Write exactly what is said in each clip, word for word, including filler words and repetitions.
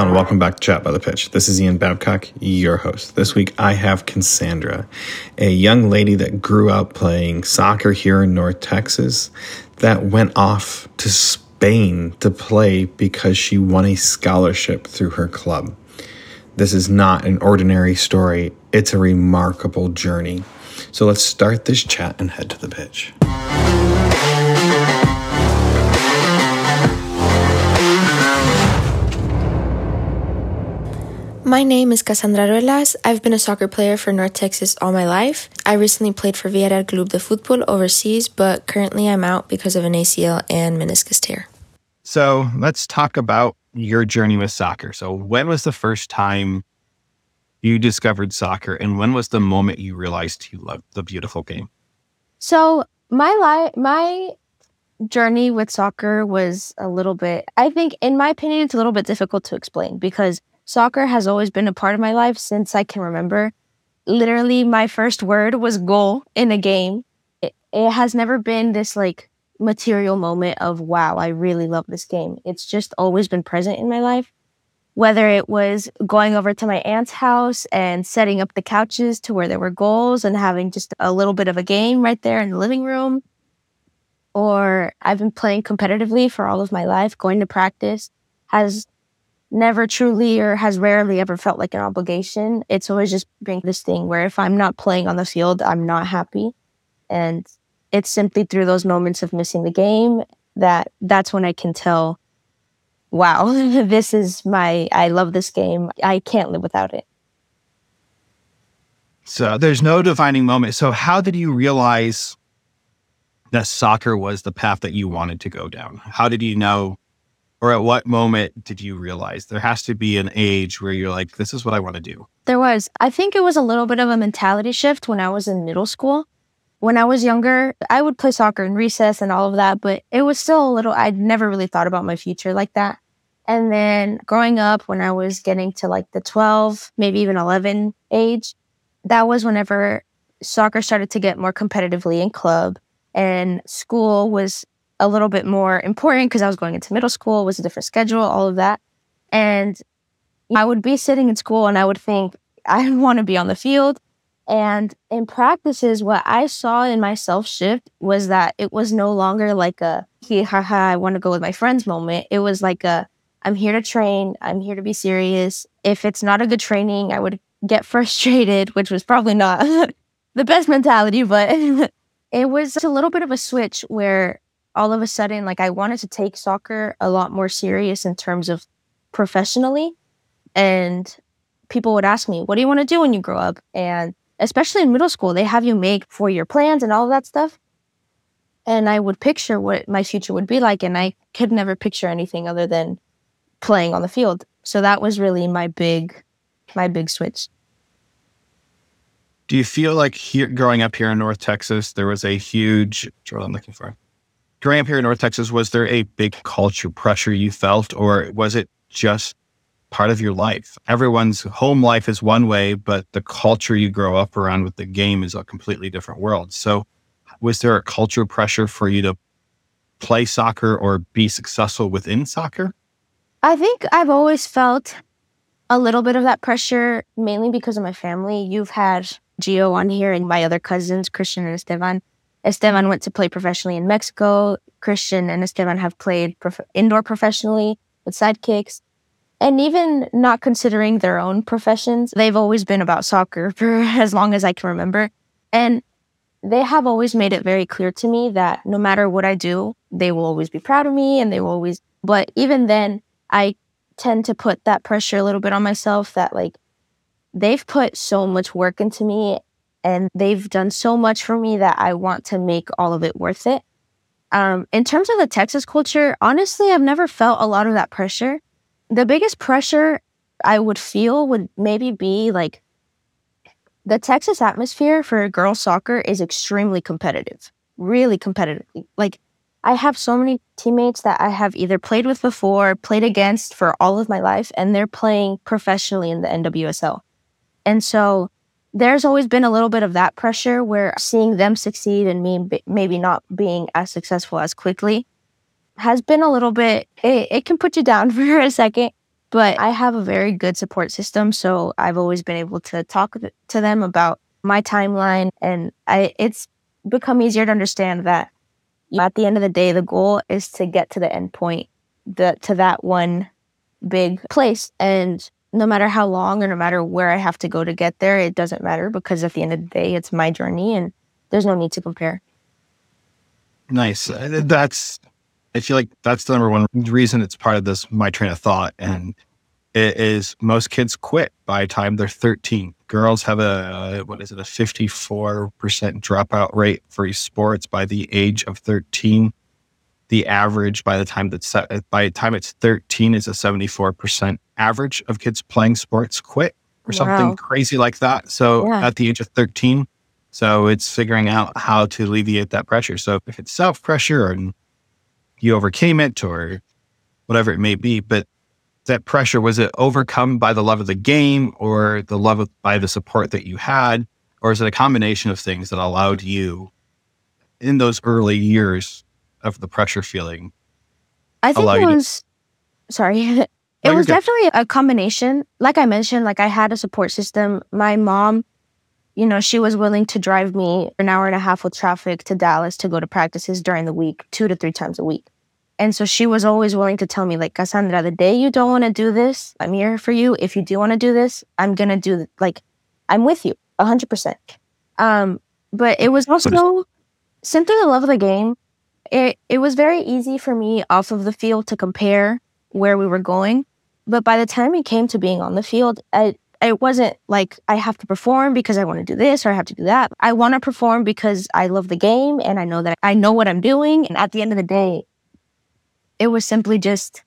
Hello and welcome back to Chat by the Pitch. This is Ian Babcock, your host. This week I have Cassandra, a young lady that grew up playing soccer here in North Texas that went off to Spain to play because she won a scholarship through her club. This is not an ordinary story. It's a remarkable journey. So let's start this chat and head to the pitch. My name is Cassandra Ruelas. I've been a soccer player for North Texas all my life. I recently played for Villarreal Club de Fútbol overseas, but currently I'm out because of an A C L and meniscus tear. So let's talk about your journey with soccer. So when was the first time you discovered soccer, and when was the moment you realized you loved the beautiful game? So my li- my journey with soccer was a little bit, I think, in my opinion, it's a little bit difficult to explain because soccer has always been a part of my life since I can remember. Literally, my first word was goal in a game. It, it has never been this like material moment of, wow, I really love this game. It's just always been present in my life. Whether it was going over to my aunt's house and setting up the couches to where there were goals and having just a little bit of a game right there in the living room. Or I've been playing competitively for all of my life. Going to practice has never truly or has rarely ever felt like an obligation. It's always just been this thing where if I'm not playing on the field, I'm not happy. And it's simply through those moments of missing the game that that's when I can tell, wow, this is my, I love this game. I can't live without it. So there's no defining moment. So how did you realize that soccer was the path that you wanted to go down? How did you know, or at what moment did you realize? There has to be an age where you're like, this is what I want to do. There was. I think it was a little bit of a mentality shift when I was in middle school. When I was younger, I would play soccer in recess and all of that, but it was still a little, I'd never really thought about my future like that. And then growing up, when I was getting to like the twelve, maybe even eleven age, that was whenever soccer started to get more competitively in club, and school was a little bit more important because I was going into middle school, it was a different schedule, all of that. And I would be sitting in school and I would think, I want to be on the field. And in practices, what I saw in myself shift was that it was no longer like a, he, ha, ha, I want to go with my friends moment. It was like a, I'm here to train. I'm here to be serious. If it's not a good training, I would get frustrated, which was probably not the best mentality, but it was a little bit of a switch where all of a sudden, like I wanted to take soccer a lot more serious in terms of professionally. And people would ask me, what do you want to do when you grow up? And especially in middle school, they have you make four-year plans and all of that stuff. And I would picture what my future would be like. And I could never picture anything other than playing on the field. So that was really my big, my big switch. Do you feel like here, growing up here in North Texas, there was a huge, what's what I'm looking for? Growing up here in North Texas, was there a big culture pressure you felt, or was it just part of your life? Everyone's home life is one way, but the culture you grow up around with the game is a completely different world. So was there a cultural pressure for you to play soccer or be successful within soccer? I think I've always felt a little bit of that pressure, mainly because of my family. You've had Gio on here and my other cousins, Christian and Esteban. Esteban went to play professionally in Mexico. Christian and Esteban have played prof- indoor professionally with sidekicks. And even not considering their own professions, they've always been about soccer for as long as I can remember. And they have always made it very clear to me that no matter what I do, they will always be proud of me and they will always, but even then, I tend to put that pressure a little bit on myself that like, they've put so much work into me and they've done so much for me that I want to make all of it worth it. Um, in terms of the Texas culture, honestly, I've never felt a lot of that pressure. The biggest pressure I would feel would maybe be like the Texas atmosphere for girls soccer is extremely competitive, really competitive. Like I have so many teammates that I have either played with before, played against for all of my life, and they're playing professionally in the N W S L. And so there's always been a little bit of that pressure where seeing them succeed and me b- maybe not being as successful as quickly has been a little bit, it, it can put you down for a second. But I have a very good support system, so I've always been able to talk to them about my timeline, and I it's become easier to understand that at the end of the day, the goal is to get to the end point, the to that one big place. And no matter how long or no matter where I have to go to get there, it doesn't matter, because at the end of the day, it's my journey and there's no need to compare. Nice. Uh, That's, I feel like that's the number one reason it's part of this, my train of thought. And it is most kids quit by the time they're thirteen. Girls have a, uh, what is it, a fifty-four percent dropout rate for sports by the age of thirteen. The average by the time that's, by the time it's thirteen is a seventy-four percent average of kids playing sports quit or something Wow. crazy like that. So Yeah. at the age of thirteen, so it's figuring out how to alleviate that pressure. So if it's self-pressure and you overcame it or whatever it may be, but that pressure, was it overcome by the love of the game or the love of, by the support that you had? Or is it a combination of things that allowed you in those early years of the pressure feeling? I think Allow it you to- was, sorry, it No, you're was good. definitely a combination. Like I mentioned, like I had a support system. My mom, you know, she was willing to drive me an hour and a half with traffic to Dallas to go to practices during the week, two to three times a week. And so she was always willing to tell me, like, Cassandra, the day you don't want to do this, I'm here for you. If you do want to do this, I'm going to do, like, I'm with you one hundred percent. Um, but it was also simply the love of the game. It, it was very easy for me off of the field to compare where we were going. But by the time it came to being on the field, I, it wasn't like I have to perform because I want to do this or I have to do that. I want to perform because I love the game and I know that I know what I'm doing. And at the end of the day, it was simply just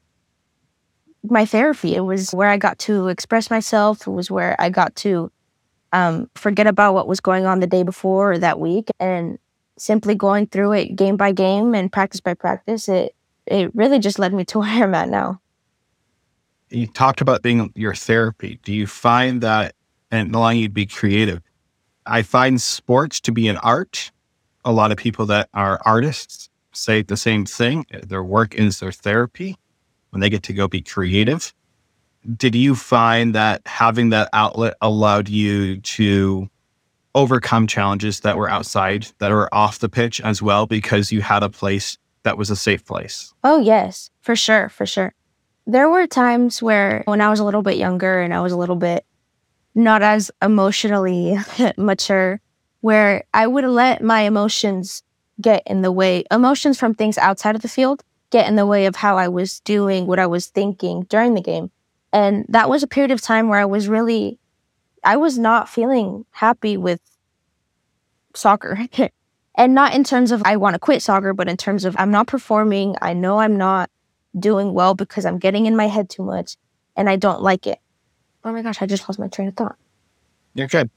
my therapy. It was where I got to express myself. It was where I got to um, forget about what was going on the day before or that week, and simply going through it game by game and practice by practice. It it really just led me to where I'm at now. You talked about being your therapy. Do you find that, and allowing you to be creative? I find sports to be an art. A lot of people that are artists say the same thing. Their work is their therapy when they get to go be creative. Did you find that having that outlet allowed you to overcome challenges that were outside, that were off the pitch as well, because you had a place that was a safe place? Oh, yes, for sure, for sure. There were times where when I was a little bit younger and I was a little bit not as emotionally mature, where I would let my emotions get in the way, emotions from things outside of the field get in the way of how I was doing, what I was thinking during the game. And that was a period of time where I was really, I was not feeling happy with soccer. And not in terms of I want to quit soccer, but in terms of I'm not performing. I know I'm not doing well because I'm getting in my head too much and I don't like it. Oh my gosh, I just lost my train of thought. You're good.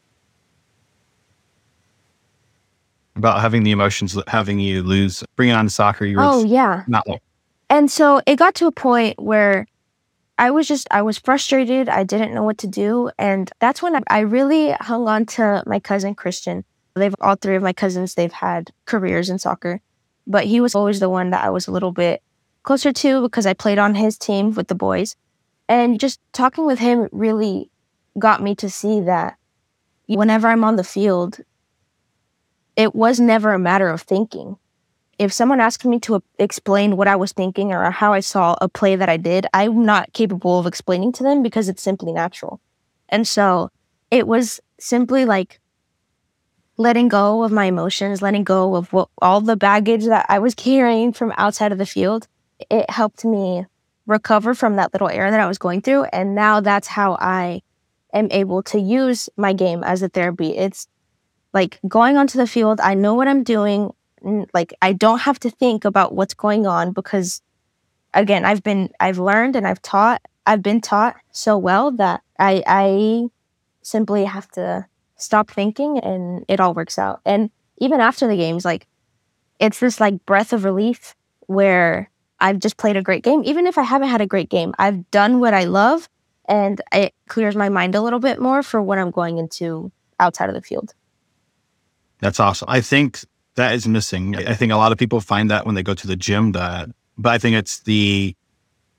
About having the emotions, having you lose, bringing on soccer, you were Oh, yeah. not like, And so it got to a point where I was just, I was frustrated. I didn't know what to do. And that's when I, I really hung on to my cousin, Christian. They've, all three of my cousins, they've had careers in soccer. But he was always the one that I was a little bit closer to because I played on his team with the boys. And just talking with him really got me to see that whenever I'm on the field, it was never a matter of thinking. If someone asked me to explain what I was thinking or how I saw a play that I did, I'm not capable of explaining to them because it's simply natural. And so it was simply like letting go of my emotions, letting go of what, all the baggage that I was carrying from outside of the field. It helped me recover from that little era that I was going through. And now that's how I am able to use my game as a therapy. It's like going onto the field. I know what I'm doing. Like I don't have to think about what's going on because again, I've been, I've learned and I've taught, I've been taught so well that I, I simply have to stop thinking and it all works out. And even after the games, like it's this like breath of relief where I've just played a great game. Even if I haven't had a great game, I've done what I love and it clears my mind a little bit more for what I'm going into outside of the field. That's awesome. I think that is missing. I think a lot of people find that when they go to the gym, that, but I think it's the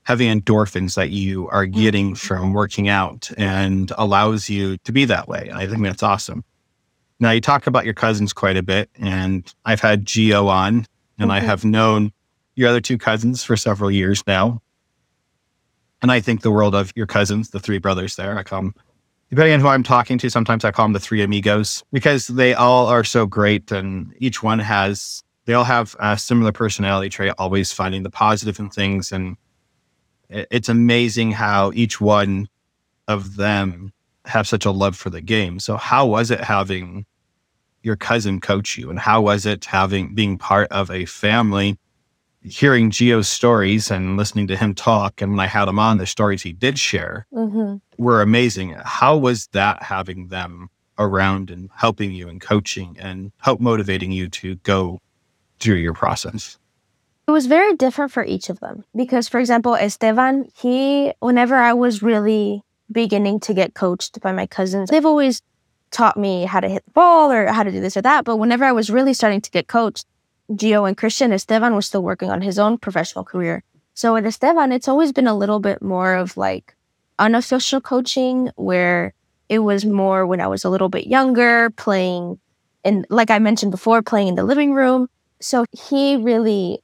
heavy endorphins that you are getting from working out and allows you to be that way. I think that's awesome. Now, you talk about your cousins quite a bit, and I've had Gio on, and mm-hmm. I have known your other two cousins for several years now. And I think the world of your cousins, the three brothers there. I call them, depending on who I'm talking to, sometimes I call them the three amigos, because they all are so great, and each one has, they all have a similar personality trait, always finding the positive in things. And it's amazing how each one of them have such a love for the game. So how was it having your cousin coach you, and how was it having being part of a family, hearing Gio's stories and listening to him talk? And when I had him on, the stories he did share mm-hmm. were amazing. How was that, having them around and helping you and coaching and help motivating you to go through your process? It was very different for each of them because, for example, Esteban, he, whenever I was really beginning to get coached by my cousins, they've always taught me how to hit the ball or how to do this or that. But whenever I was really starting to get coached, Gio and Christian, Esteban was still working on his own professional career. So with Esteban, it's always been a little bit more of like unofficial coaching, where it was more when I was a little bit younger, playing in, like I mentioned before, playing in the living room. So he really,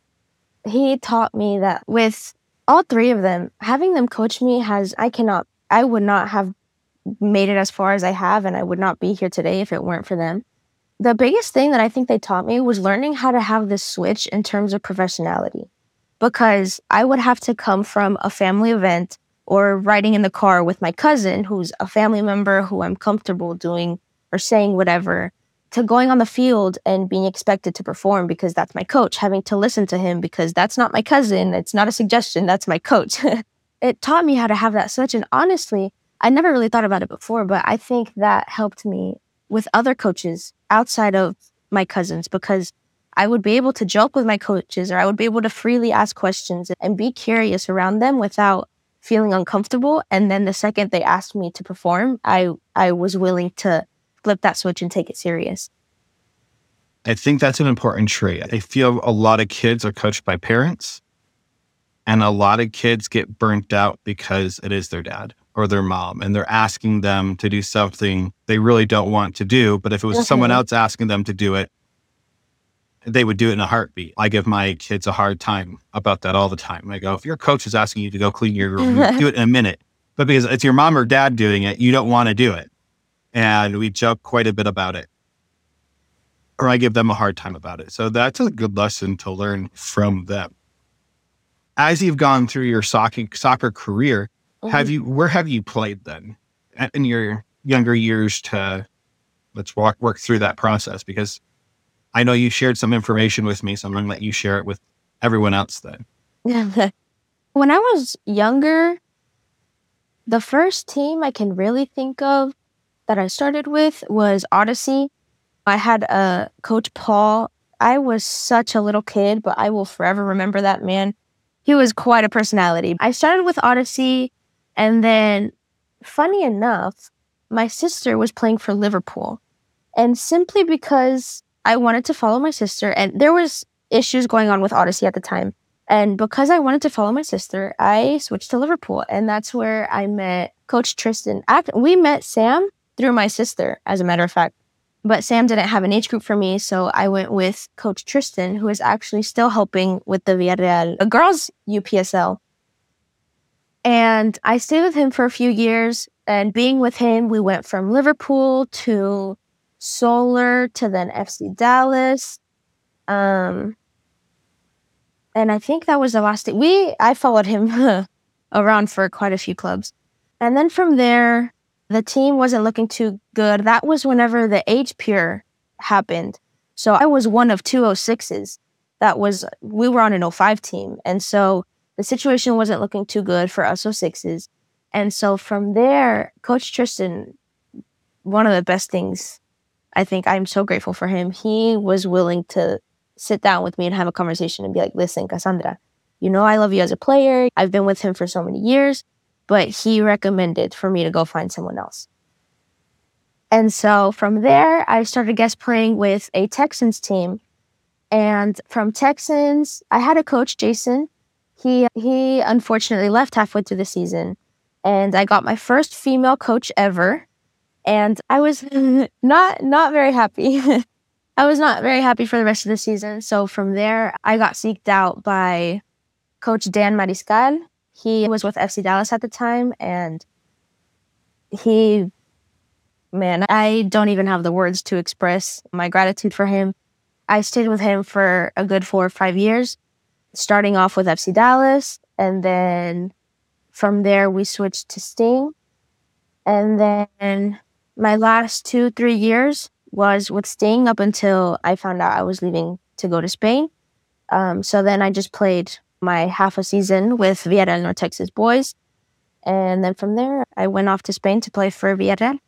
he taught me that with all three of them, having them coach me has, I cannot, I would not have made it as far as I have, and I would not be here today if it weren't for them. The biggest thing that I think they taught me was learning how to have this switch in terms of professionality, because I would have to come from a family event or riding in the car with my cousin, who's a family member who I'm comfortable doing or saying whatever, to going on the field and being expected to perform because that's my coach, having to listen to him because that's not my cousin, it's not a suggestion, that's my coach. It taught me how to have that switch, and honestly, I never really thought about it before, but I think that helped me with other coaches outside of my cousins, because I would be able to joke with my coaches, or I would be able to freely ask questions and be curious around them without feeling uncomfortable. And then the second they asked me to perform, I, I was willing to flip that switch and take it serious. I think that's an important trait. I feel a lot of kids are coached by parents, and a lot of kids get burnt out because it is their dad or their mom, and they're asking them to do something they really don't want to do. But if it was okay. someone else asking them to do it, they would do it in a heartbeat. I give my kids a hard time about that all the time. I go, if your coach is asking you to go clean your room, do it in a minute. But because it's your mom or dad doing it, you don't want to do it. And we joke quite a bit about it. Or I give them a hard time about it. So that's a good lesson to learn from them. As you've gone through your soccer, soccer career, mm-hmm. have you, where have you played then in your younger years? To let's walk, work through that process, because I know you shared some information with me, so I'm going to let you share it with everyone else then. When I was younger, the first team I can really think of that I started with was Odyssey. I had a coach, Paul. I was such a little kid, but I will forever remember that man. He was quite a personality. I started with Odyssey, and then, funny enough, my sister was playing for Liverpool. And simply because I wanted to follow my sister, and there was issues going on with Odyssey at the time, and because I wanted to follow my sister, I switched to Liverpool, and that's where I met Coach Tristan. We met Sam through my sister, as a matter of fact. But Sam didn't have an age group for me, so I went with Coach Tristan, who is actually still helping with the Villarreal, a girls' U P S L. And I stayed with him for a few years, and being with him, we went from Liverpool to Solar to then F C Dallas. Um, and I think that was the last thing. We, I followed him around for quite a few clubs. And then from there, the team wasn't looking too good. That was whenever the age pure happened. So I was one of two oh sixes. That was, we were on an oh five team. And so the situation wasn't looking too good for us oh sixes. And so from there, Coach Tristan, one of the best things, I think I'm so grateful for him. He was willing to sit down with me and have a conversation and be like, listen, Cassandra, you know, I love you as a player. I've been with him for so many years. But he recommended for me to go find someone else. And so from there, I started guest playing with a Texans team. And from Texans, I had a coach, Jason. He he unfortunately left halfway through the season, and I got my first female coach ever, and I was not not very happy. I was not very happy for the rest of the season. So from there, I got seeked out by Coach Dan Mariscal. He was with F C Dallas at the time, and he, man, I don't even have the words to express my gratitude for him. I stayed with him for a good four or five years, starting off with F C Dallas, and then from there we switched to Sting. And then my last two, three years was with Sting up until I found out I was leaving to go to Spain. Um, so then I just played my half a season with Villarreal North Texas boys. And then from there, I went off to Spain to play for Villarreal.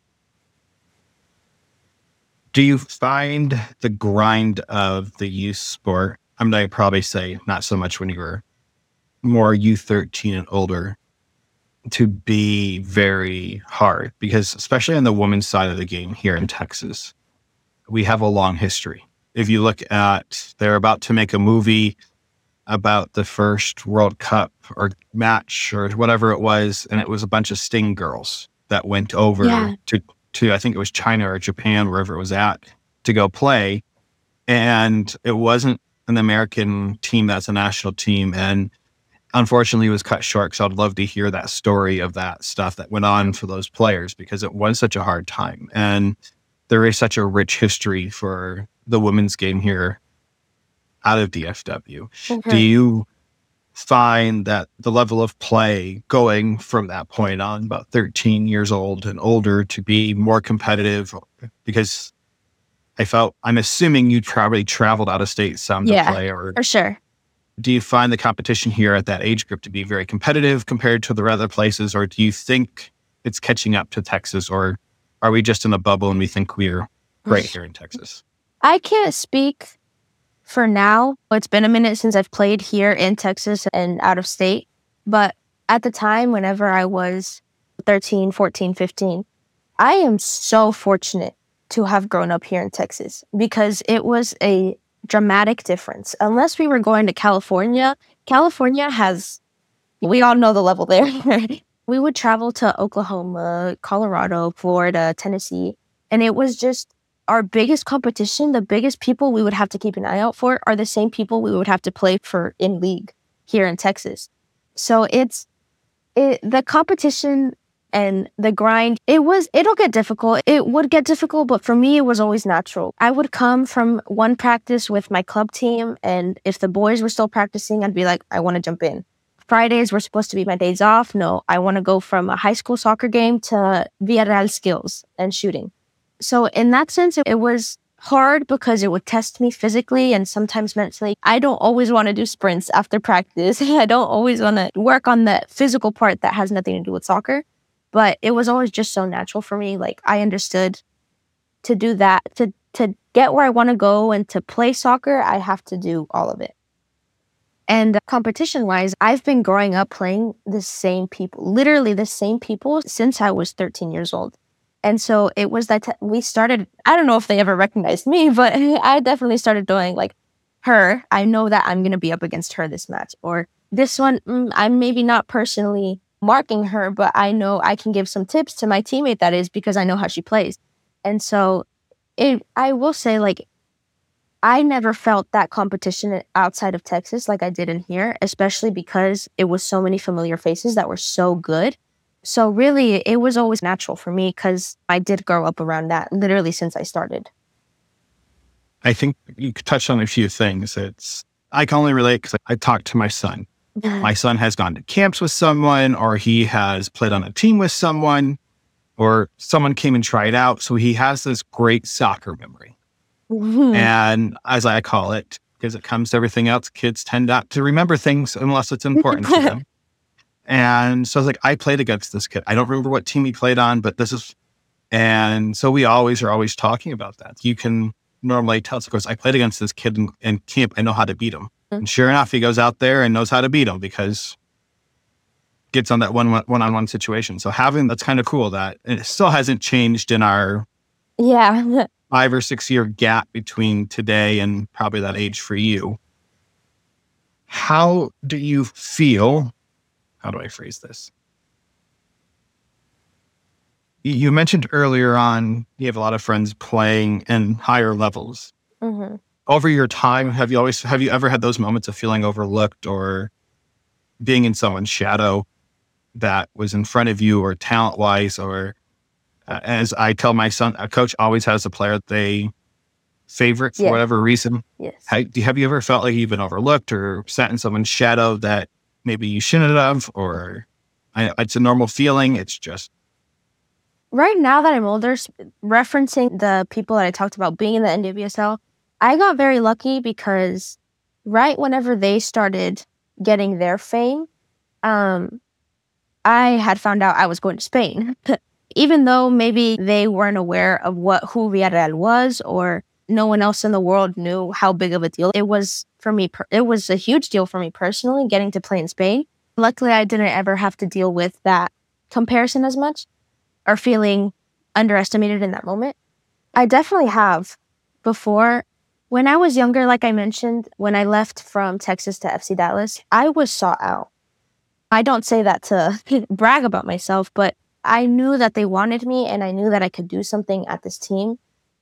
Do you find the grind of the youth sport, I'm going to probably say not so much when you were more U thirteen and older, to be very hard? Because especially on the women's side of the game here in Texas, we have a long history. If you look at, they're about to make a movie about the first World Cup or match or whatever it was, and it was a bunch of Sting girls that went over Yeah. to, to, I think it was China or Japan, wherever it was at, to go play. And it wasn't an American team that's a national team. And unfortunately, it was cut short, because I'd love to hear that story of that stuff that went on for those players, because it was such a hard time. And there is such a rich history for the women's game here out of D F W. Mm-hmm. Do you find that the level of play going from that point on, about thirteen years old and older, to be more competitive? Because I felt, I'm assuming you probably traveled out of state some Yeah, to play, or for sure. do you find the competition here at that age group to be very competitive compared to the other places, or do you think it's catching up to Texas, or are we just in a bubble and we think we're great here in Texas? I can't speak for now. It's been a minute since I've played here in Texas and out of state. But at the time, whenever I was thirteen, fourteen, fifteen, I am so fortunate to have grown up here in Texas, because it was a dramatic difference. Unless we were going to California, California has, we all know the level there. We would travel to Oklahoma, Colorado, Florida, Tennessee, and it was just our biggest competition. The biggest people we would have to keep an eye out for are the same people we would have to play for in league here in Texas. So it's it, the competition and the grind. It was, it'll get difficult. It would get difficult, but for me, it was always natural. I would come from one practice with my club team, and if the boys were still practicing, I'd be like, I want to jump in. Fridays were supposed to be my days off. No, I want to go from a high school soccer game to Villarreal skills and shooting. So in that sense, it, it was hard because it would test me physically and sometimes mentally. I don't always want to do sprints after practice. I don't always want to work on the physical part that has nothing to do with soccer. But it was always just so natural for me. Like, I understood to do that, to to get where I want to go and to play soccer, I have to do all of it. And competition-wise, I've been growing up playing the same people, literally the same people, since I was thirteen years old. And so it was that t- we started, I don't know if they ever recognized me, but I definitely started doing like, her, I know that I'm going to be up against her this match. Or this one, mm, I'm maybe not personally marking her, but I know I can give some tips to my teammate, that is, because I know how she plays. And so it, I will say, like, I never felt that competition outside of Texas like I did in here, especially because it was so many familiar faces that were so good. So really, it was always natural for me because I did grow up around that literally since I started. I think you touched on a few things. It's, I can only relate because I talked to my son. My son has gone to camps with someone, or he has played on a team with someone, or someone came and tried out. So he has this great soccer memory. Mm-hmm. And as I call it, because it comes to everything else, kids tend not to remember things unless it's important to them. And so I was like, I played against this kid. I don't remember what team he played on, but this is, and so we always are always talking about that. You can normally tell, of course, I played against this kid in, in camp. I know how to beat him. And sure enough, he goes out there and knows how to beat him because gets on that one one-on-one situation. So having, that's kind of cool that it still hasn't changed in our yeah five or six year gap between today and probably that age for you. how do you feel? How do I phrase this? You mentioned earlier on you have a lot of friends playing in higher levels. Mm-hmm. Over your time, have you always have you ever had those moments of feeling overlooked or being in someone's shadow that was in front of you, or talent wise, or uh, as I tell my son, a coach always has a player they favorite for Yeah. whatever reason. Yes. How, do, have you ever felt like you've been overlooked or sat in someone's shadow that maybe you shouldn't have, or I, it's a normal feeling? It's just Right now that I'm older, s- referencing the people that I talked about being in the N W S L, I got very lucky because right whenever they started getting their fame, um, I had found out I was going to Spain. Even though maybe they weren't aware of what who Villarreal was, or no one else in the world knew how big of a deal it was for me. Per- it was a huge deal for me personally getting to play in Spain. Luckily, I didn't ever have to deal with that comparison as much, or feeling underestimated in that moment. I definitely have before. When I was younger, like I mentioned, when I left from Texas to F C Dallas, I was sought out. I don't say that to brag about myself, but I knew that they wanted me and I knew that I could do something at this team.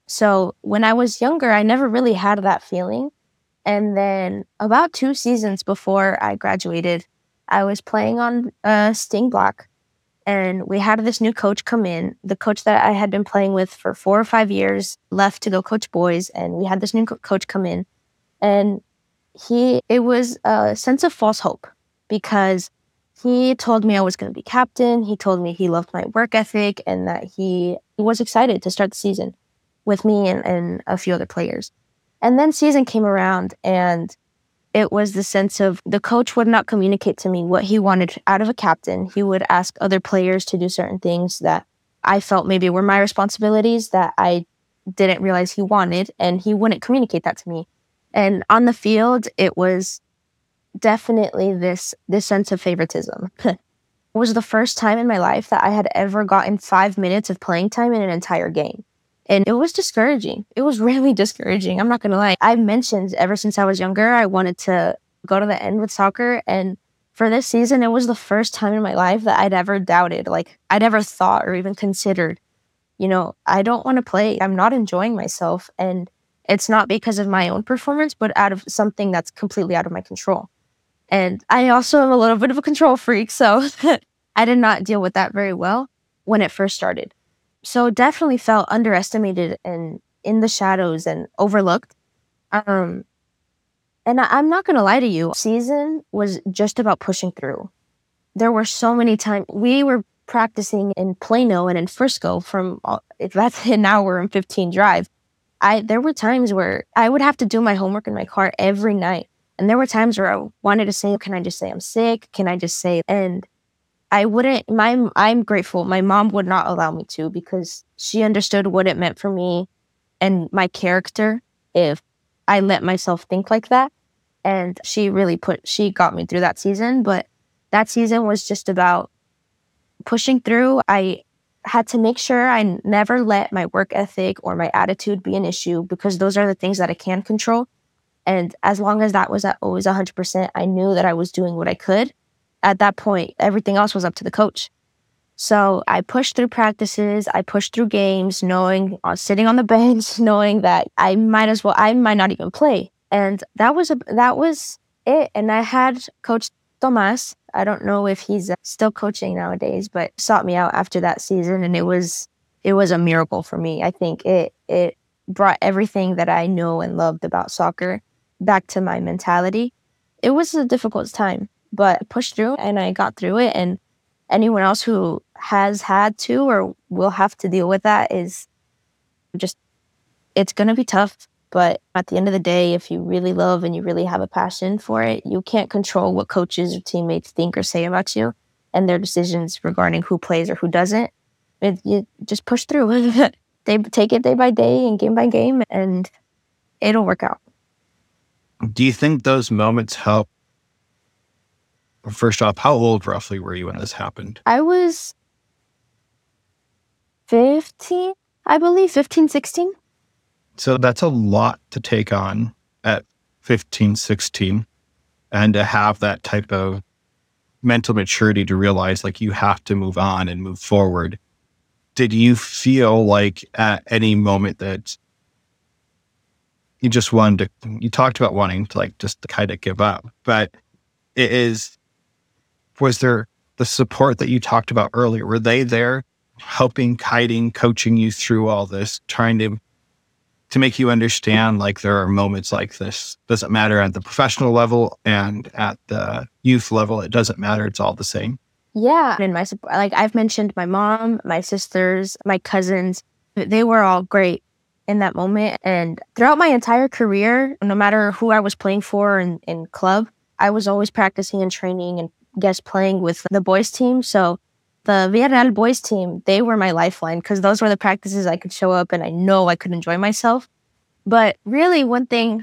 So when I was younger, I never really had that feeling. And then about two seasons before I graduated, I was playing on a Sting block, and we had this new coach come in. The coach that I had been playing with for four or five years left to go coach boys, and we had this new co- coach come in. And he, it was a sense of false hope because he told me I was going to be captain. He told me he loved my work ethic and that he was excited to start the season with me and, and a few other players. And then season came around, and it was the sense of the coach would not communicate to me what he wanted out of a captain. He would ask other players to do certain things that I felt maybe were my responsibilities that I didn't realize he wanted, and he wouldn't communicate that to me. And on the field, it was definitely this this sense of favoritism. It was the first time in my life that I had ever gotten five minutes of playing time in an entire game. And it was discouraging. It was really discouraging. I'm not going to lie. I mentioned ever since I was younger, I wanted to go to the end with soccer. And for this season, it was the first time in my life that I'd ever doubted, like I'd ever thought or even considered, you know, I don't want to play. I'm not enjoying myself. And it's not because of my own performance, but out of something that's completely out of my control. And I also am a little bit of a control freak. So I did not deal with that very well when it first started. So definitely felt underestimated and in the shadows and overlooked. Um, and I, I'm not going to lie to you. Season was just about pushing through. There were so many times we were practicing in Plano and in Frisco from, all- if that's an hour and fifteen drive. I, there were times where I would have to do my homework in my car every night. And there were times where I wanted to say, can I just say I'm sick? Can I just say, and I wouldn't, my, I'm grateful. My mom would not allow me to because she understood what it meant for me and my character if I let myself think like that. And she really put, she got me through that season. But that season was just about pushing through. I had to make sure I never let my work ethic or my attitude be an issue because those are the things that I can control. And as long as that was at always one hundred percent, I knew that I was doing what I could. At that point, everything else was up to the coach. So I pushed through practices. I pushed through games, knowing, uh, sitting on the bench, knowing that I might as well, I might not even play. And that was a, that was it. And I had Coach Tomas. I don't know if he's uh, still coaching nowadays, but sought me out after that season, and it was it was a miracle for me. I think it it brought everything that I know and loved about soccer back to my mentality. It was a difficult time, but I pushed through and I got through it. And anyone else who has had to or will have to deal with that is just, it's going to be tough. But at the end of the day, if you really love and you really have a passion for it, you can't control what coaches or teammates think or say about you and their decisions regarding who plays or who doesn't. It, you just push through. They take it day by day and game by game, and it'll work out. Do you think those moments help? First off, how old roughly were you when this happened? I was fifteen, I believe, fifteen, sixteen. So that's a lot to take on at fifteen, sixteen. and to have that type of mental maturity to realize like you have to move on and move forward. Did you feel like at any moment that you just wanted to, you talked about wanting to like just kind of give up, but it is, was there the support that you talked about earlier? Were they there helping, guiding, coaching you through all this, trying to, to make you understand like there are moments like this? Doesn't matter at the professional level and at the youth level, it doesn't matter. It's all the same. Yeah. And my support, like I've mentioned, my mom, my sisters, my cousins, they were all great in that moment. And throughout my entire career, no matter who I was playing for in, in club, I was always practicing and training and guest playing with the boys team. So the Villarreal boys team, they were my lifeline because those were the practices I could show up and I know I could enjoy myself. But really one thing,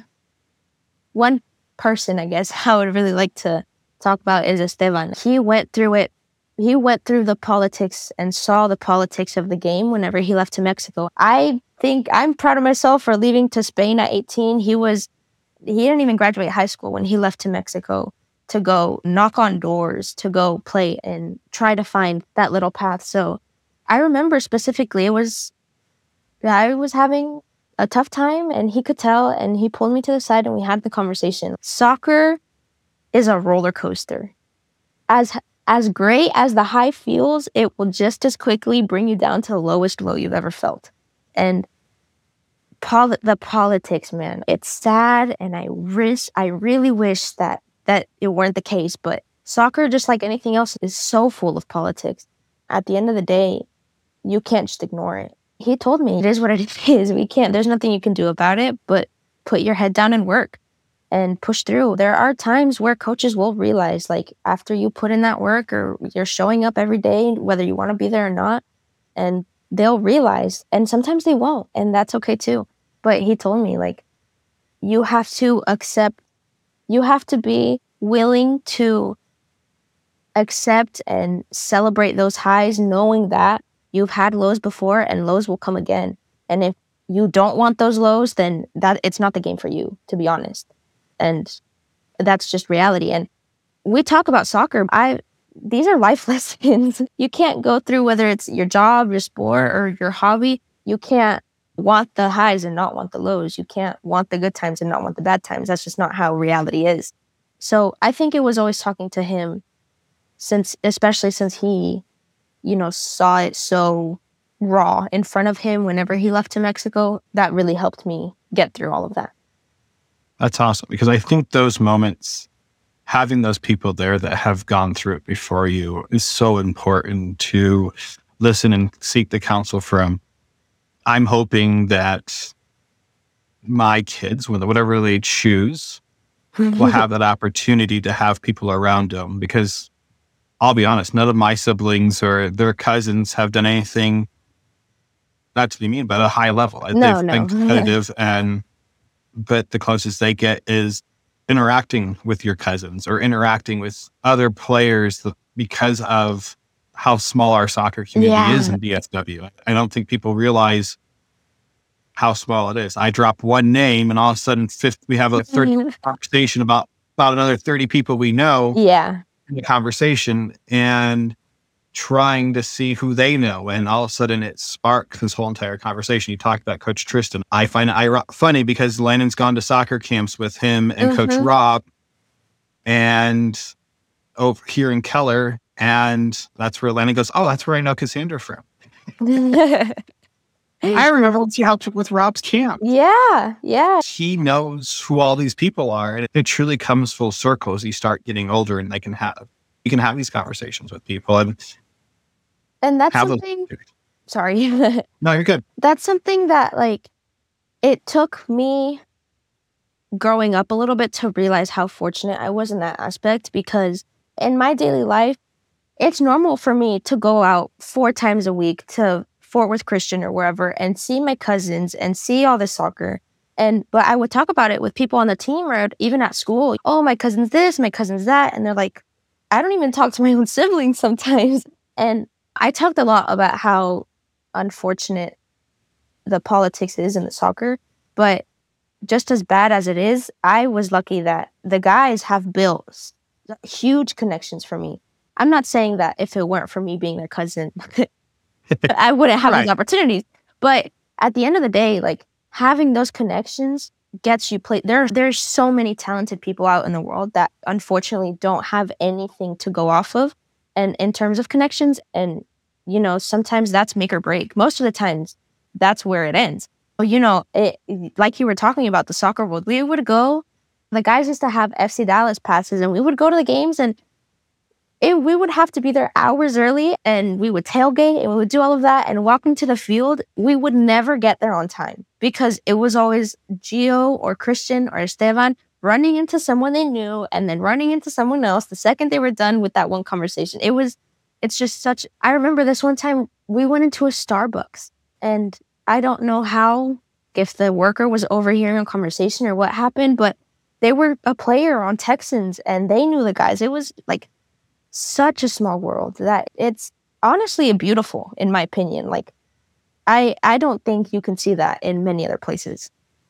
one person, I guess, I would really like to talk about is Esteban. He went through it. He went through the politics and saw the politics of the game whenever he left to Mexico. I think I'm proud of myself for leaving to Spain at eighteen. He was, he didn't even graduate high school when he left to Mexico to go knock on doors, to go play and try to find that little path. So I remember specifically it was, I was having a tough time and he could tell and he pulled me to the side and we had the conversation. Soccer is a roller coaster. As as great as the high feels, it will just as quickly bring you down to the lowest low you've ever felt. And pol- the politics, man, it's sad and I wish, I really wish that that it weren't the case, but soccer, just like anything else, is so full of politics. At the end of the day, you can't just ignore it. He told me it is what it is. We can't, there's nothing you can do about it, but put your head down and work and push through. There are times where coaches will realize, like, after you put in that work or you're showing up every day, whether you want to be there or not, and they'll realize, and sometimes they won't, and that's okay too. But he told me, like, you have to accept, you have to be willing to accept and celebrate those highs, knowing that you've had lows before and lows will come again. And if you don't want those lows, then that it's not the game for you, to be honest. And that's just reality. And we talk about soccer. I these are life lessons. You can't go through, whether it's your job, your sport, or your hobby. You can't want the highs and not want the lows. You can't want the good times and not want the bad times. That's just not how reality is. So I think it was always talking to him, since, especially since he, you know, saw it so raw in front of him whenever he left to Mexico. That really helped me get through all of that. That's awesome, because I think those moments, having those people there that have gone through it before you is so important to listen and seek the counsel from. I'm hoping that my kids, whatever they choose, will have that opportunity to have people around them, because I'll be honest, none of my siblings or their cousins have done anything, not to be mean, but at a high level. No, They've no. been competitive, and but the closest they get is interacting with your cousins or interacting with other players because of how small our soccer community Yeah. is in D S W. I don't think people realize how small it is. I drop one name and all of a sudden fifth, we have a thirty conversation about, about another thirty people we know Yeah. in the conversation, and trying to see who they know. And all of a sudden it sparks this whole entire conversation. You talked about Coach Tristan. I find it ir- funny because Landon's gone to soccer camps with him and Mhm. Coach Rob and over here in Keller. And that's where Landon goes, oh, that's where I know Cassandra from. I remember when she helped with Rob's camp. Yeah. Yeah. He knows who all these people are. And it truly comes full circle as you start getting older, and they can have, you can have these conversations with people and And that's have those. something, sorry. No, you're good. That's something that, like, it took me growing up a little bit to realize how fortunate I was in that aspect, because in my daily life, it's normal for me to go out four times a week to Fort Worth Christian or wherever and see my cousins and see all the soccer. And but I would talk about it with people on the team or even at school. Oh, my cousin's this, my cousin's that. And they're like, I don't even talk to my own siblings sometimes. And I talked a lot about how unfortunate the politics is in the soccer, but just as bad as it is, I was lucky that the guys have built huge connections for me. I'm not saying that if it weren't for me being their cousin, I wouldn't have Right. these opportunities. But at the end of the day, like having those connections gets you play. There, there's so many talented people out in the world that unfortunately don't have anything to go off of. And in terms of connections, and you know, sometimes that's make or break. Most of the times, that's where it ends. Well, you know, it, like you were talking about the soccer world, we would go. The guys used to have F C Dallas passes, and we would go to the games, and it, we would have to be there hours early, and we would tailgate, and we would do all of that. And walking to the field, we would never get there on time because it was always Gio or Christian or Esteban running into someone they knew and then running into someone else the second they were done with that one conversation. It was, it's just such, I remember this one time we went into a Starbucks, and I don't know how, if the worker was overhearing a conversation or what happened, but they were a player on Texans and they knew the guys. It was like such a small world that it's honestly beautiful, in my opinion. Like, I I don't think you can see that in many other places.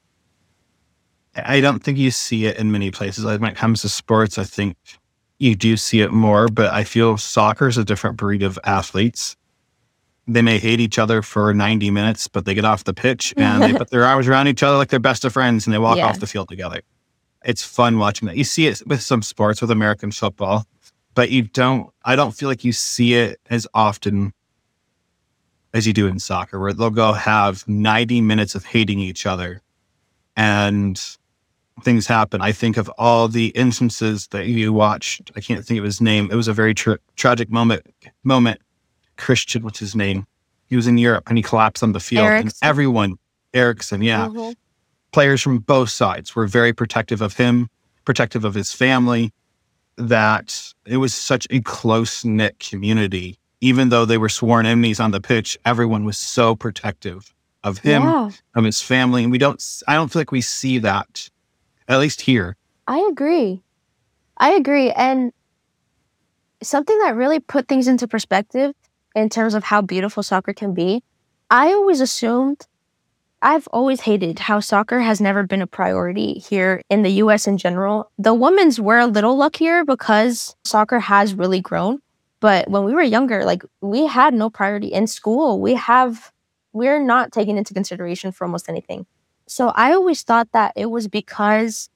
I don't think you see it in many places. Like when it comes to sports, I think you do see it more, but I feel soccer is a different breed of athletes. They may hate each other for ninety minutes, but they get off the pitch and they put their arms around each other like they're best of friends and they walk Yeah. off the field together. It's fun watching that. You see it with some sports, with American football, but you don't, I don't feel like you see it as often as you do in soccer, where they'll go have ninety minutes of hating each other and things happen. I think of all the instances that you watched. I can't think of his name. It was a very tra- tragic moment. Moment. Christian, what's his name? He was in Europe and he collapsed on the field. Eriksen. And everyone, Erickson, yeah. Mhm. Players from both sides were very protective of him, protective of his family, that it was such a close-knit community. Even though they were sworn enemies on the pitch, everyone was so protective of him, Yeah, of his family. And we don't, I don't feel like we see that, at least here. I agree. I agree. And something that really put things into perspective in terms of how beautiful soccer can be, I always assumed, I've always hated how soccer has never been a priority here in the U S in general. The women's were a little luckier because soccer has really grown. But when we were younger, like we had no priority in school. We have, we're not taken into consideration for almost anything. So I always thought that it was because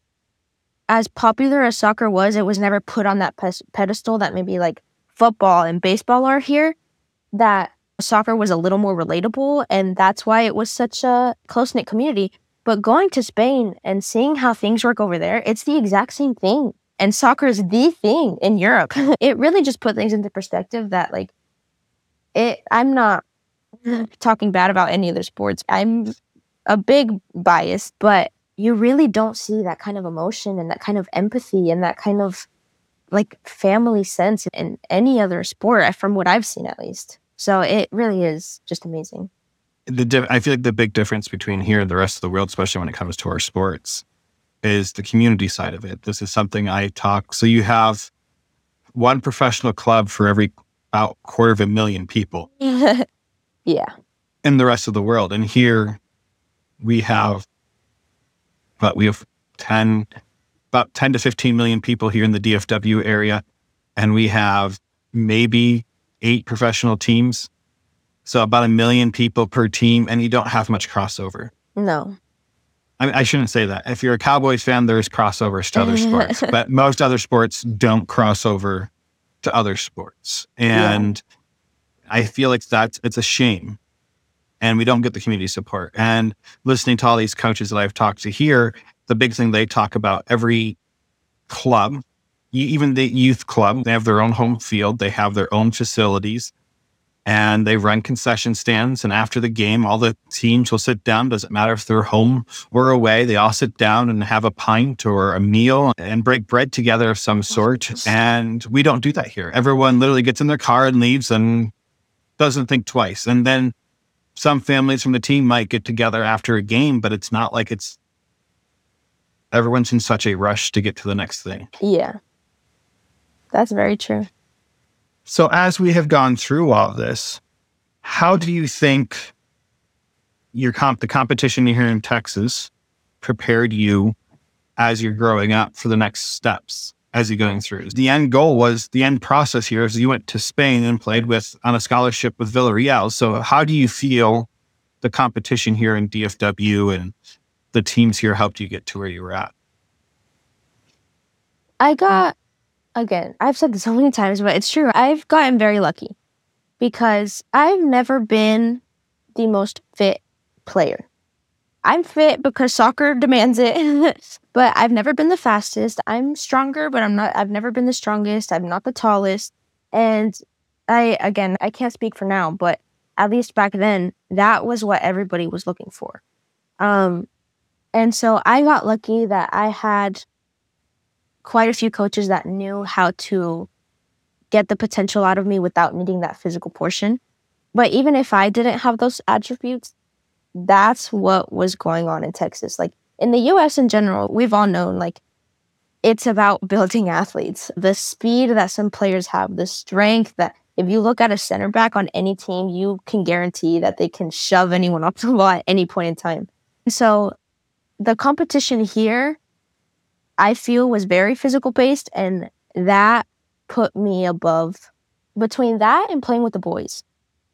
as popular as soccer was, it was never put on that pes- pedestal that maybe like football and baseball are here, that soccer was a little more relatable, and that's why it was such a close-knit community. But going to Spain and seeing how things work over there, it's the exact same thing. And soccer is the thing in Europe. It really just put things into perspective that like, it. I'm not talking bad about any other sports. I'm a big bias, but you really don't see that kind of emotion and that kind of empathy and that kind of like family sense in any other sport, from what I've seen at least. So it really is just amazing. The di- I feel like the big difference between here and the rest of the world, especially when it comes to our sports, is the community side of it. This is something I talk. So you have one professional club for every about quarter of a million people Yeah. in the rest of the world. And here we have, but we have ten, about ten to fifteen million people here in the D F W area. And we have maybe eight professional teams. So about a million people per team, and you don't have much crossover. No. I mean, I shouldn't say that. If you're a Cowboys fan, there's crossovers to other sports, but most other sports don't cross over to other sports. And I feel like that's, it's a shame. And we don't get the community support. And listening to all these coaches that I've talked to here, the big thing they talk about, every club, even the youth club, they have their own home field, they have their own facilities, and they run concession stands. And after the game, all the teams will sit down. Doesn't matter if they're home or away. They all sit down and have a pint or a meal and break bread together of some sort. And we don't do that here. Everyone literally gets in their car and leaves and doesn't think twice. And then some families from the team might get together after a game, but it's not like it's, everyone's in such a rush to get to the next thing. Yeah. That's very true. So as we have gone through all of this, how do you think your comp, the competition here in Texas prepared you as you're growing up for the next steps as you're going through? The end goal was the end process here is you went to Spain and played with on a scholarship with Villarreal. So how do you feel the competition here in D F W and the teams here helped you get to where you were at? I got, again, I've said this so many times, but it's true. I've gotten very lucky because I've never been the most fit player. I'm fit because soccer demands it, but I've never been the fastest. I'm stronger, but I'm not, I've never been the strongest. I'm not the tallest. And I, again, I can't speak for now, but at least back then, that was what everybody was looking for. Um, and so I got lucky that I had quite a few coaches that knew how to get the potential out of me without needing that physical portion. But even if I didn't have those attributes, that's what was going on in Texas. Like in the U S in general, we've all known, like, it's about building athletes. The speed that some players have, the strength that if you look at a center back on any team, you can guarantee that they can shove anyone off the ball at any point in time. So the competition here, I feel, was very physical based, and that put me above, between that and playing with the boys.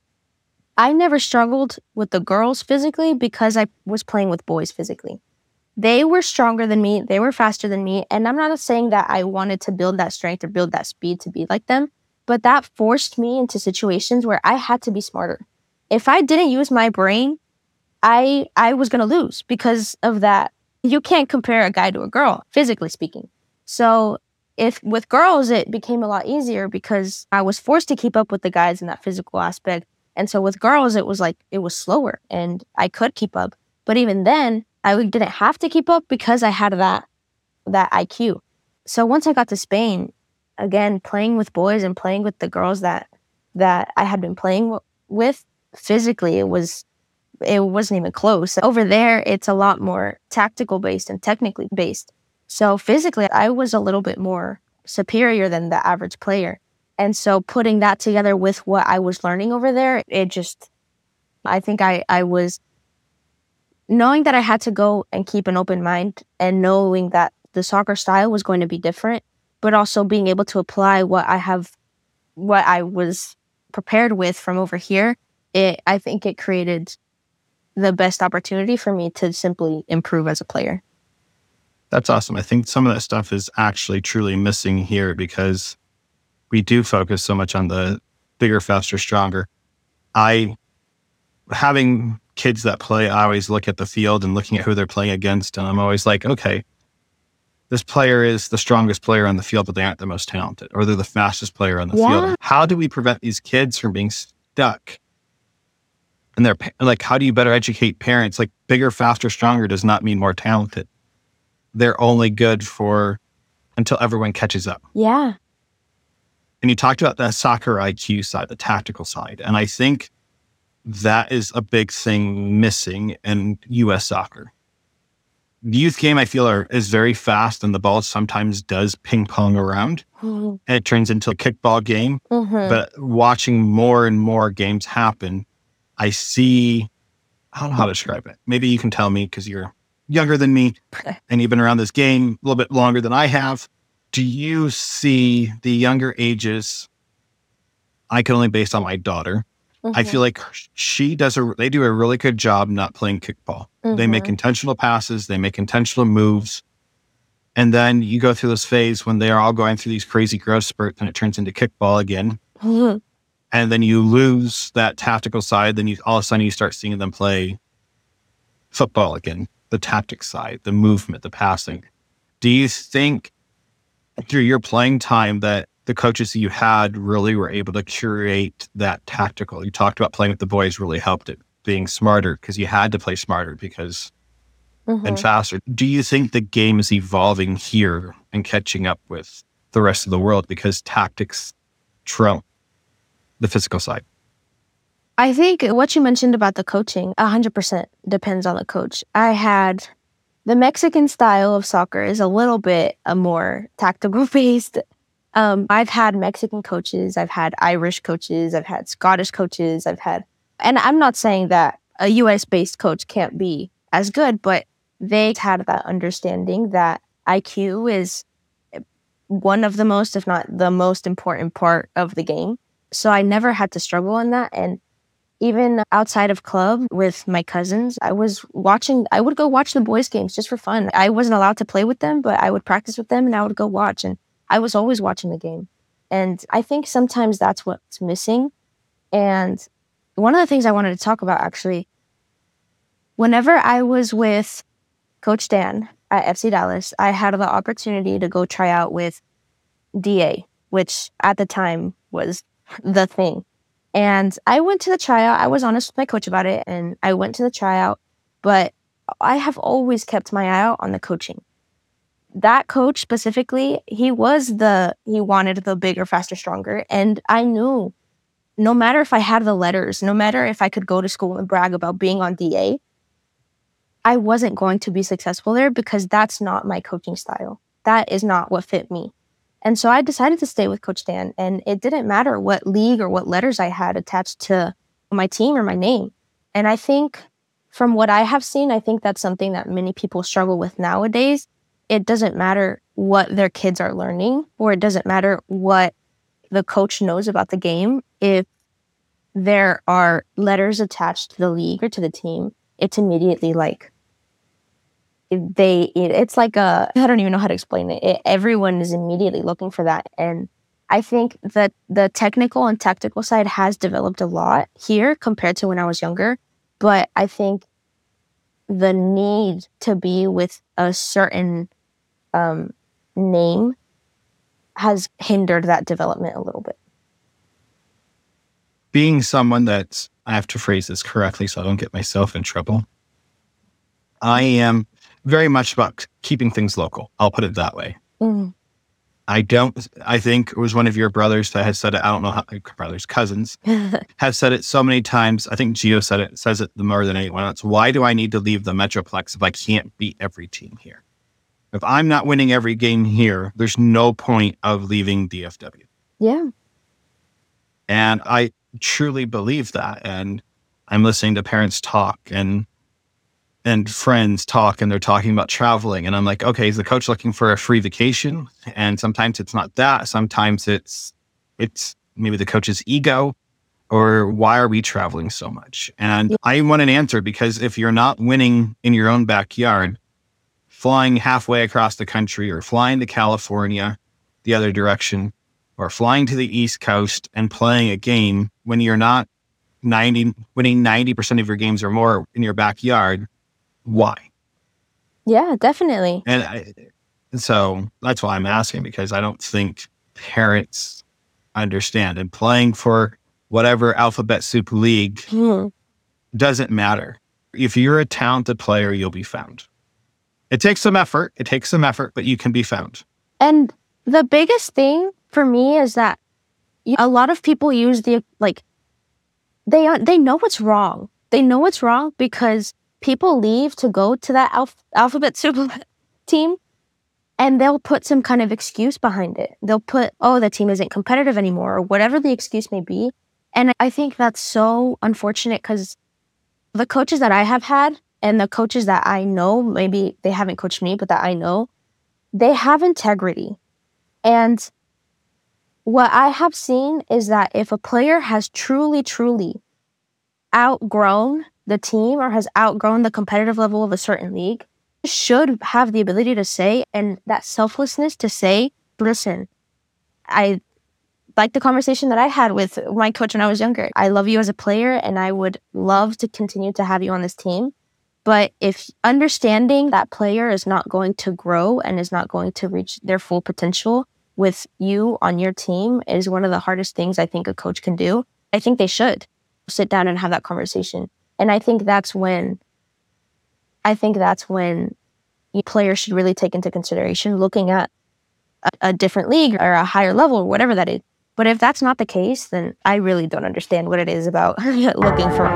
I never struggled with the girls physically because I was playing with boys physically. They were stronger than me. They were faster than me. And I'm not saying that I wanted to build that strength or build that speed to be like them, but that forced me into situations where I had to be smarter. If I didn't use my brain, I I was going to lose because of that. You can't compare a guy to a girl, physically speaking. So if with girls, it became a lot easier because I was forced to keep up with the guys in that physical aspect. And so with girls, it was like, it was slower and I could keep up. But even then, I didn't have to keep up because I had that that I Q. So once I got to Spain, again, playing with boys and playing with the girls that that I had been playing w- with, physically, it was it wasn't even close. Over there, it's a lot more tactical based and technically based. So physically, I was a little bit more superior than the average player. And so putting that together with what I was learning over there, it just, I think I, I was knowing that I had to go and keep an open mind and knowing that the soccer style was going to be different, but also being able to apply what I have, what I was prepared with from over here. It, I think it created the best opportunity for me to simply improve as a player. That's awesome. I think some of that stuff is actually truly missing here because we do focus so much on the bigger, faster, stronger. I, having kids that play, I always look at the field and looking at who they're playing against. And I'm always like, okay, this player is the strongest player on the field, but they aren't the most talented, or they're the fastest player on the Yeah. field. How do we prevent these kids from being stuck? And they're like, how do you better educate parents? Like, bigger, faster, stronger does not mean more talented. They're only good for until everyone catches up. Yeah. And you talked about the soccer I Q side, the tactical side. And I think that is a big thing missing in U S soccer. The youth game, I feel, are, is very fast, and the ball sometimes does ping pong around. Mm-hmm. And it turns into a kickball game. Mm-hmm. But watching more and more games happen, I see, I don't know how to describe it. Maybe you can tell me because you're younger than me and you've been around this game a little bit longer than I have. Do you see the younger ages? I can only base on my daughter. Mm-hmm. I feel like she does a, they do a really good job not playing kickball. Mm-hmm. They make intentional passes. They make intentional moves. And then you go through this phase when they are all going through these crazy growth spurts and it turns into kickball again. Mm-hmm. And then you lose that tactical side. Then you all of a sudden you start seeing them play football again, the tactics side, the movement, the passing. Do you think through your playing time that the coaches that you had really were able to curate that tactical? You talked about playing with the boys really helped it, being smarter because you had to play smarter because mm-hmm. and faster. Do you think the game is evolving here and catching up with the rest of the world because tactics trump the physical side? I think what you mentioned about the coaching, one hundred percent depends on the coach. I had the Mexican style of soccer is a little bit a more tactical based. Um, I've had Mexican coaches, I've had Irish coaches, I've had Scottish coaches, I've had, and I'm not saying that a U S based coach can't be as good, but they had that understanding that I Q is one of the most, if not the most important part of the game. So I never had to struggle in that. And even outside of club with my cousins, I was watching, I would go watch the boys' games just for fun. I wasn't allowed to play with them, but I would practice with them and I would go watch. And I was always watching the game. And I think sometimes that's what's missing. And one of the things I wanted to talk about, actually, whenever I was with Coach Dan at F C Dallas, I had the opportunity to go try out with D A, which at the time was the thing. And I went to the tryout. I was honest with my coach about it, and I went to the tryout, but I have always kept my eye out on the coaching. That coach specifically, he was the, he wanted the bigger, faster, stronger. And I knew no matter if I had the letters, no matter if I could go to school and brag about being on D A, I wasn't going to be successful there because that's not my coaching style. That is not what fit me. And so I decided to stay with Coach Dan, and it didn't matter what league or what letters I had attached to my team or my name. And I think from what I have seen, I think that's something that many people struggle with nowadays. It doesn't matter what their kids are learning, or it doesn't matter what the coach knows about the game. If there are letters attached to the league or to the team, it's immediately like, they it's like a, I don't even know how to explain it. it everyone is immediately looking for that. And I think that the technical and tactical side has developed a lot here compared to when I was younger, but I think the need to be with a certain um, name has hindered that development a little bit. Being someone that's, I have to phrase this correctly so I don't get myself in trouble, I am very much about keeping things local. I'll put it that way. Mm. I don't, I think it was one of your brothers that has said it. I don't know how, brothers, cousins, have said it so many times. I think Gio said it, says it more than anyone else. Why do I need to leave the Metroplex if I can't beat every team here? If I'm not winning every game here, there's no point of leaving D F W. Yeah. And I truly believe that. And I'm listening to parents talk and and friends talk, and they're talking about traveling. And I'm like, okay, is the coach looking for a free vacation? And sometimes it's not that. Sometimes it's, it's maybe the coach's ego, or why are we traveling so much? And yeah. I want an answer, because if you're not winning in your own backyard, flying halfway across the country or flying to California the other direction, or flying to the East Coast and playing a game when you're not ninety, winning ninety percent of your games or more in your backyard, why? Yeah, definitely. And I, so that's why I'm asking, because I don't think parents understand. And playing for whatever alphabet soup league mm. doesn't matter. If you're a talented player, you'll be found. It takes some effort. It takes some effort, but you can be found. And the biggest thing for me is that a lot of people use the, like, they they know what's wrong. They know what's wrong because people leave to go to that alph- alphabet soup team, and they'll put some kind of excuse behind it. They'll put, oh, the team isn't competitive anymore, or whatever the excuse may be. And I think that's so unfortunate, because the coaches that I have had and the coaches that I know, maybe they haven't coached me, but that I know, they have integrity. And what I have seen is that if a player has truly, truly outgrown the team or has outgrown the competitive level of a certain league, should have the ability to say, and that selflessness to say, listen, I like the conversation that I had with my coach when I was younger. I love you as a player, and I would love to continue to have you on this team. But if understanding that player is not going to grow and is not going to reach their full potential with you on your team is one of the hardest things I think a coach can do, I think they should sit down and have that conversation. And I think that's when, I think that's when players should really take into consideration looking at a, a different league or a higher level or whatever that is. But if that's not the case, then I really don't understand what it is about looking for.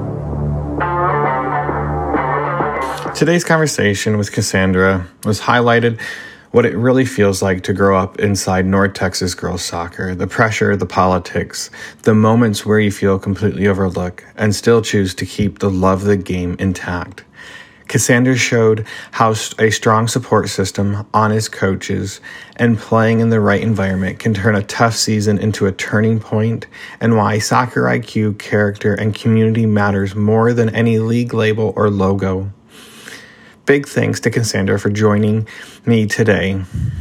Today's conversation with Cassandra was highlighted what it really feels like to grow up inside North Texas girls soccer, the pressure, the politics, the moments where you feel completely overlooked and still choose to keep the love of the game intact. Cassandra showed how a strong support system, honest coaches, and playing in the right environment can turn a tough season into a turning point, and why soccer I Q, character, and community matters more than any league label or logo. Big thanks to Cassandra for joining me today.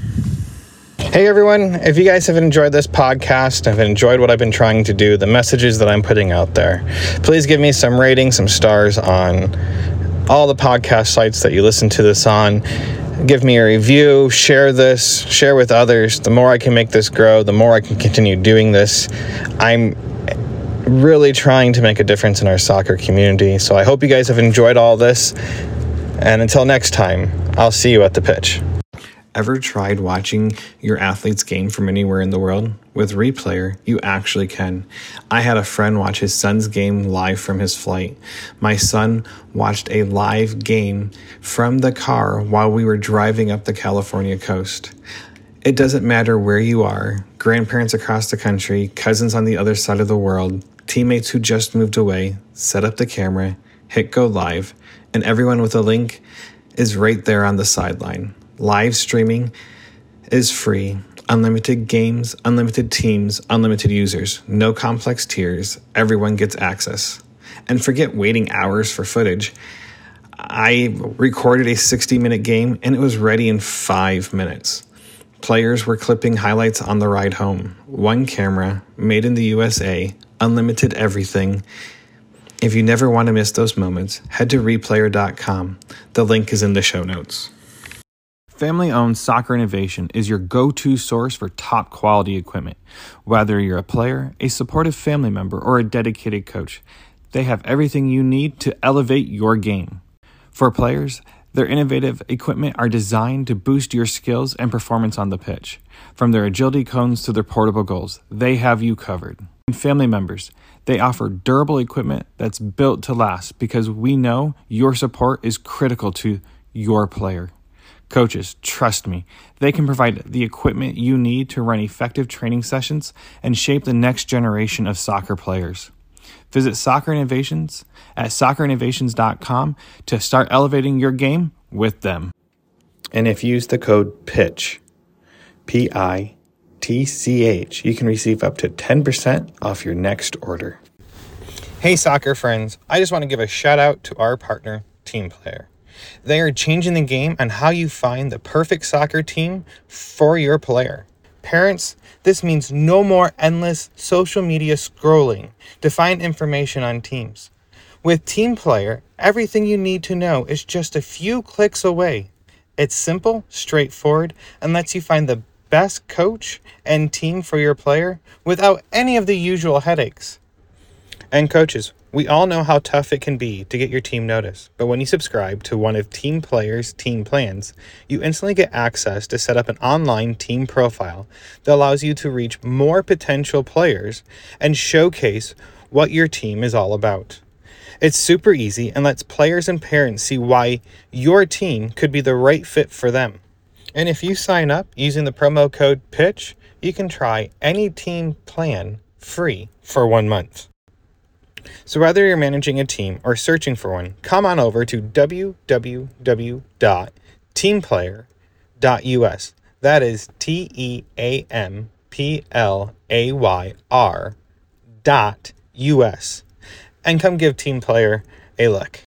Hey everyone, if you guys have enjoyed this podcast, have enjoyed what I've been trying to do, the messages that I'm putting out there, please give me some ratings, some stars on all the podcast sites that you listen to this on. Give me a review, share this, share with others. The more I can make this grow, the more I can continue doing this. I'm really trying to make a difference in our soccer community. So I hope you guys have enjoyed all this. And until next time, I'll see you at the pitch. Ever tried watching your athlete's game from anywhere in the world? With Replayer, you actually can. I had a friend watch his son's game live from his flight. My son watched a live game from the car while we were driving up the California coast. It doesn't matter where you are, grandparents across the country, cousins on the other side of the world, teammates who just moved away, set up the camera, hit go live, and everyone with a link is right there on the sideline. Live streaming is free. Unlimited games, unlimited teams, unlimited users. No complex tiers. Everyone gets access. And forget waiting hours for footage. I recorded a sixty-minute game and it was ready in five minutes. Players were clipping highlights on the ride home. One camera, made in the U S A, unlimited everything. If you never want to miss those moments, head to replayer dot com. The link is in the show notes. Family-owned Soccer Innovation is your go-to source for top-quality equipment. Whether you're a player, a supportive family member, or a dedicated coach, they have everything you need to elevate your game. For players, their innovative equipment are designed to boost your skills and performance on the pitch. From their agility cones to their portable goals, they have you covered. And family members, they offer durable equipment that's built to last because we know your support is critical to your player. Coaches, trust me, they can provide the equipment you need to run effective training sessions and shape the next generation of soccer players. Visit Soccer Innovations at soccer innovations dot com to start elevating your game with them. And if you use the code PITCH, P I T C H, you can receive up to ten percent off your next order. Hey soccer friends, I just want to give a shout out to our partner, Team Player. They are changing the game on how you find the perfect soccer team for your player. Parents, this means no more endless social media scrolling to find information on teams. With Team Player, everything you need to know is just a few clicks away. It's simple, straightforward, and lets you find the best coach and team for your player without any of the usual headaches. And coaches, we all know how tough it can be to get your team noticed, but when you subscribe to one of Team Player's team plans, you instantly get access to set up an online team profile that allows you to reach more potential players and showcase what your team is all about. It's super easy and lets players and parents see why your team could be the right fit for them. And if you sign up using the promo code PITCH, you can try any team plan free for one month. So whether you're managing a team or searching for one, come on over to w w w dot team player dot u s. That is T E A M P L A Y R dot U S. And come give Team Player a look.